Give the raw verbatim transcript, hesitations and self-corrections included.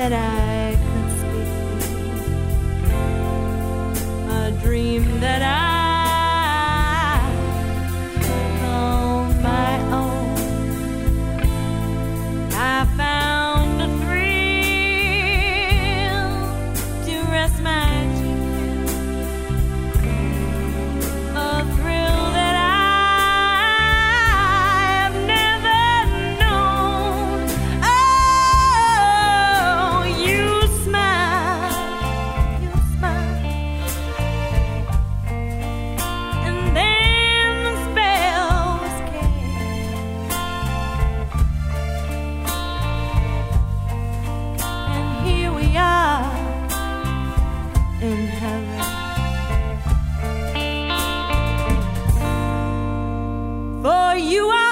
that I could speak to you, a dream that I call my own. I found a thrill to rest my cheek, a thrill that I've never known. Oh, you smile, you smile, and then the spells came, and here we are in heaven. For you are